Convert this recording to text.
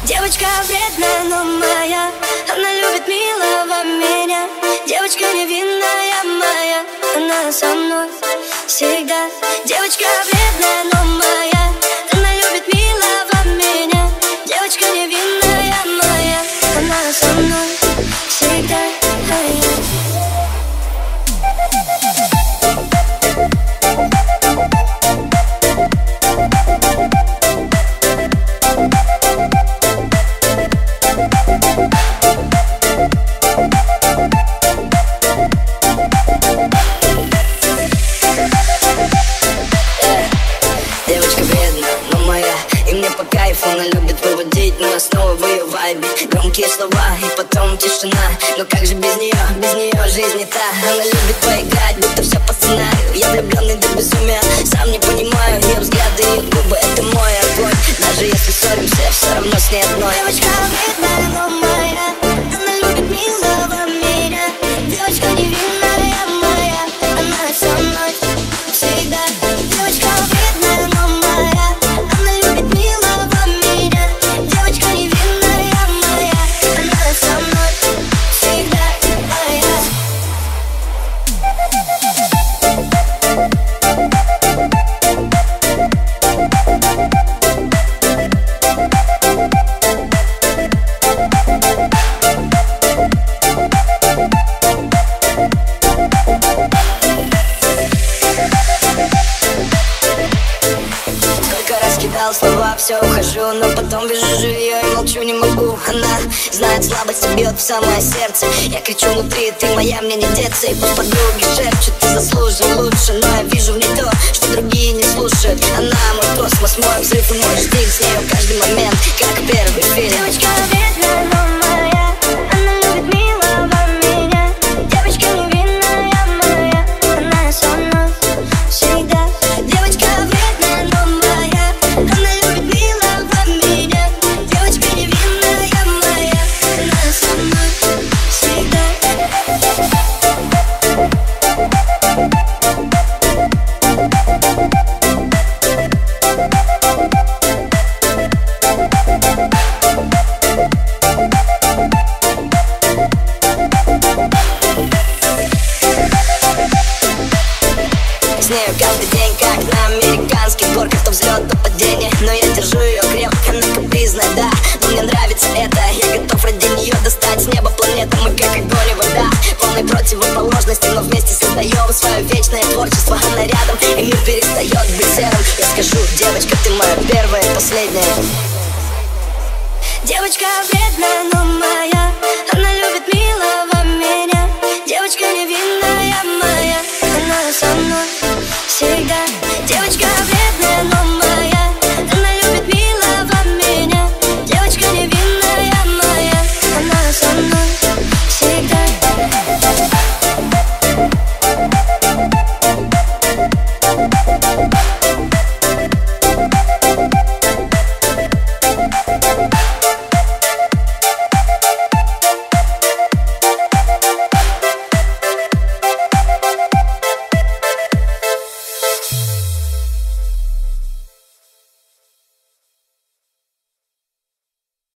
Девочка вредная, но моя, она любит милого меня. Девочка невинная моя, она со мной всегда. Девочка вредная, но моя, она любит милого меня. Девочка невинная моя, она со мной всегда. Девочка вредная, но моя, и мне по кайфу. Она любит выводить меня снова в ее вайбе. Громкие слова и потом тишина. Но как же без нее жизнь не та. Она любит поиграть, будто все по сценарию. Я влюбленный до безумия, сам не понимаю. Ее взгляды и губы, это мой огонь. Даже если ссоримся, все равно с ней одной. Девочка вредная, но моя, она любит милого меня. Девочка невинная моя, она со мной всегда. Девочка вредная, но моя, она любит милого меня. Девочка невинная моя, она со мной всегда моя. Кидал слова, все, ухожу, но потом вижу ее и молчу, не могу. Она знает, слабость бьет в самое сердце. Я кричу внутри, ты моя, мне не деться. И пусть подруги шепчут, ты заслужил лучше. Но я вижу в ней то, что другие не слушают. Она мой космос, мой взрыв и мой штиль. С нею каждый момент, как первый фильм. Девочка вредная, но моя, она любит милого меня. Девочка невинная моя, она со мной всегда. Девочка вредная, но моя, она любит милого меня. Девочка невинная моя, она со мной всегда. С нею каждый день, как на американских горках. То взлет, то падение, но я держу ее крепко. Она капризная, да, но мне нравится это. Я готов ради нее достать с неба планету. Мы как огонь и вода, полной противоположности, но вместе создаем свое вечное творчество. Она рядом, и мир перестает быть серым. Я скажу, девочка, ты моя первая и последняя. Девочка вредная, но моя, она любит милого меня. Девочка невинная моя, она со мной всегда.